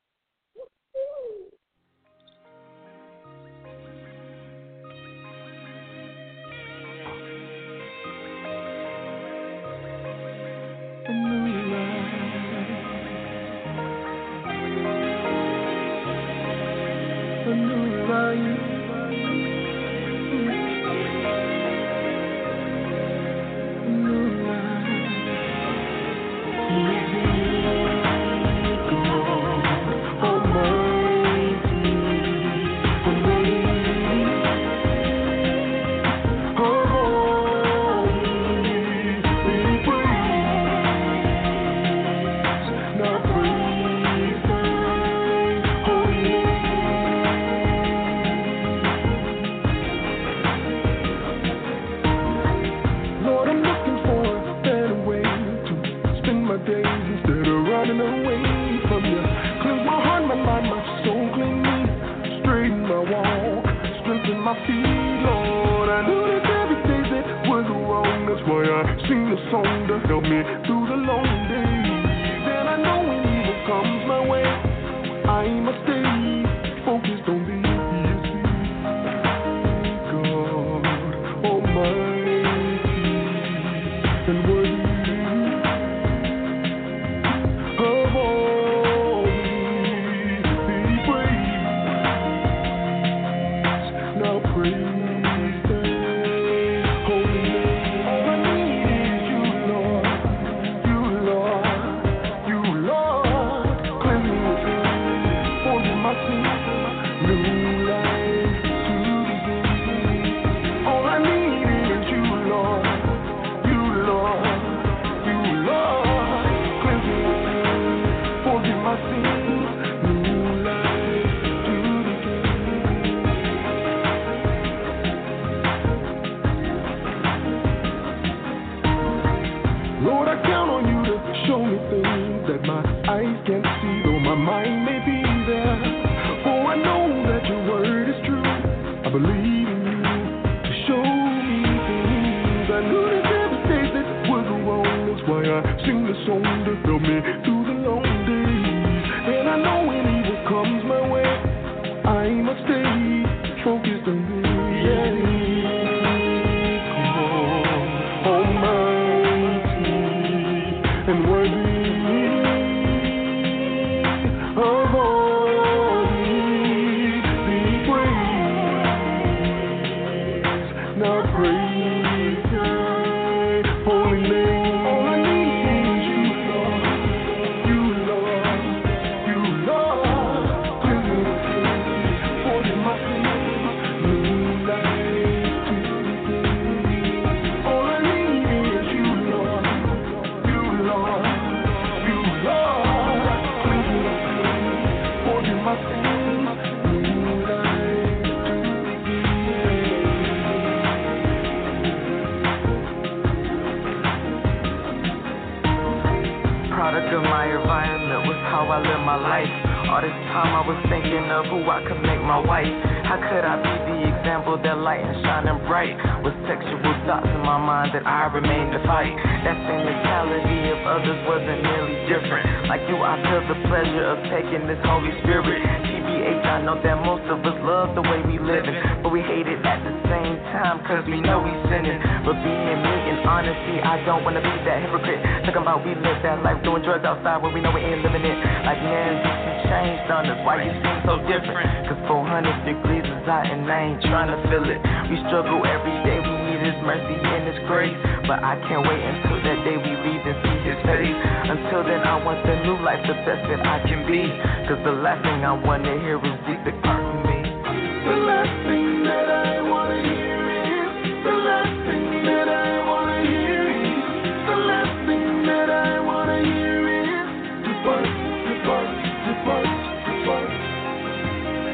Outside where we know we ain't living it. Like, man, you changed on us. Why you seem so different? Cause 400 degrees is hot and I ain't trying to feel it. We struggle every day. We need His mercy and His grace. But I can't wait until that day we leave and see His face. Until then, I want the new life, the best that I can be. Cause the last thing I wanna hear is deep apart from me. The last thing that I wanna hear is the last thing that I wanna hear is the last thing that I wanna hear. Depart.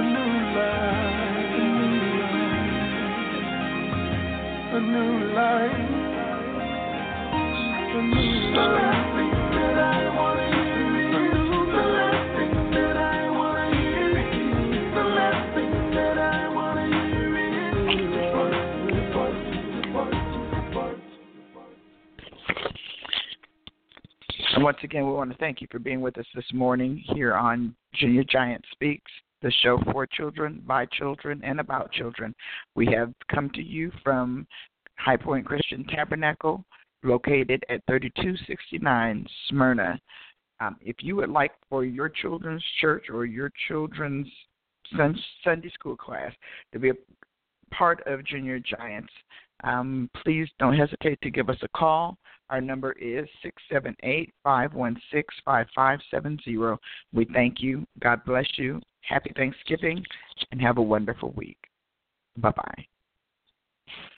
A new life. A new life. That I want to hear. The last thing that I want to hear. The last thing that I want to hear. And once again, we want to thank you for being with us this morning here on Junior Giant Speaks, the show for children, by children, and about children. We have come to you from High Point Christian Tabernacle, located at 3269 Smyrna. If you would like for your children's church or your children's Sunday school class to be a part of Junior Giants, please don't hesitate to give us a call. Our number is 678-516-5570. We thank you. God bless you. Happy Thanksgiving, and have a wonderful week. Bye-bye.